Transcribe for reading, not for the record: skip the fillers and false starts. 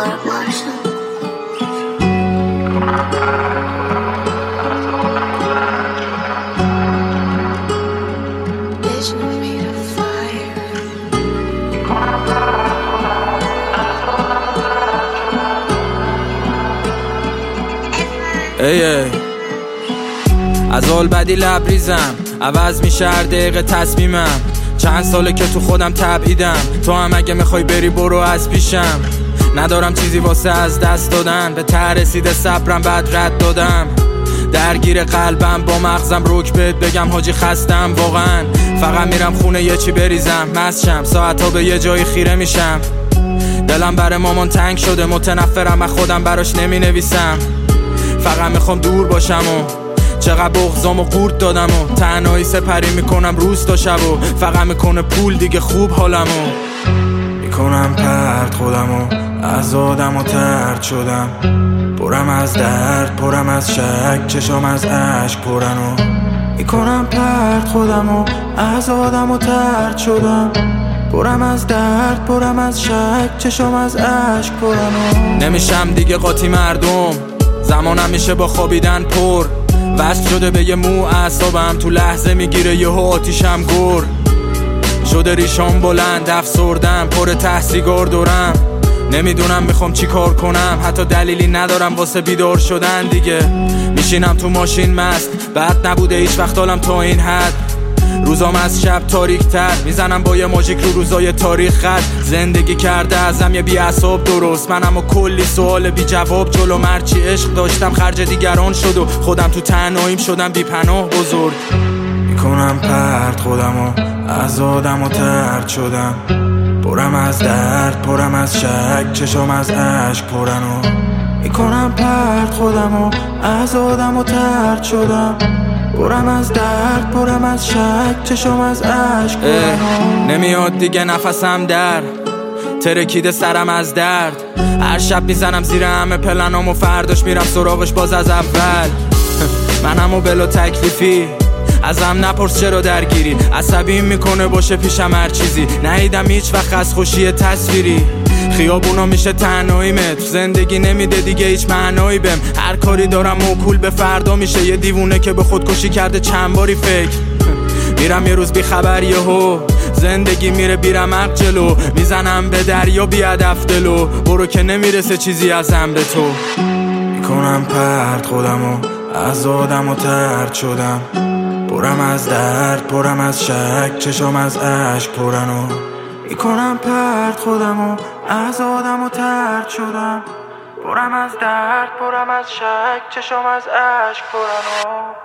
از اول بدی لبریزم عوض میشه هر دقیقه تصمیمم. چند ساله که تو خودم تبعیدم، تو هم اگه میخوای بری برو از پیشم. ندارم چیزی واسه از دست دادن، به ته رسیده صبرم بعد رد دادم. درگیر قلبم با مغزم روک بهت بگم حاجی خستم واقعا. فقط میرم خونه یه چی بریزم مستشم، ساعتا به یه جایی خیره میشم. دلم برای مامان تنگ شده، متنفرم از خودم براش نمی نویسم. فقط میخوام دور باشم و چقدر بغضام و قورت دادم و تنهایی سپری میکنم روز تا شب و فقط میکنه پول دیگه خوب حالمو. میکنم پرد خودمو از آدم و ترد شدم، پرم از درد پرم از شک، چشام از عشق پرنو. میکنم پرد خودمو از آدم و ترد شدم، پرم از درد پرم از شک، چشام از عشق پرنو. نمیشم دیگه قاطی مردم، زمانم میشه با خوابیدن پر. وصل شده به یه مو اعصابم، تو لحظه میگیره یهو آتیشم گر. شده ریشام بلند افسردم، پر ته سیگار دورم. نمیدونم میخوام چی کار کنم، حتی دلیلی ندارم واسه بیدار شدن دیگه. میشینم تو ماشین مست، بعد نبوده هیچ وقت حالم تا این حد. روزام از شب تاریک تر، میزنم با یه ماژیک رو روزای تاریخ خط. زندگی کرده ازم یه بی اعصاب درست، منم و کلی سوال بی جواب جلو. مرچی عشق داشتم خرج دیگران شد و خودم تو تنهاییم شدم بی پناه بزرگ. میکنم پرد خودمو از آدم و ترد شدم، پرم از درد پرم از شک، چشام از عشق پرنو. میکنم پرد خودمو از آدم و ترد شدم، پرم از درد پرم از شک، چشام از عشق پرنو. نمیاد دیگه نفسم در ترکیده سرم از درد. هر شب میزنم زیر همه پلنام و فرداش میرم سراغش باز از اول. منم و بلا تکلیفی، ازم نپرس چرا درگیری. عصبیم میکنه باشه پیشم هر چیزی، ندیدم هیچ وقت از خوشی تصویری. خیابونا میشه تنهاییمه، تو زندگی نمیده دیگه هیچ معنایی بهم. هر کاری دارم موکول به فردا میشه، یه دیوونه که به خودکشی کرده چند باری فکر. میرم یه روز بی خبر یهو زندگی میره بیرمق جلو. میزنم به دریا بی هدف دلو، برو که نمیرسه چیزی از امر تو. میکنم پرد خودمو از آدم و ترد شدم، پرم از درد پرم از شک، چشام از عشق پرنو. میکنم پرد خودمو از آدم و ترد شدم، پرم از درد پرم از شک، چشام از عشق پرنو.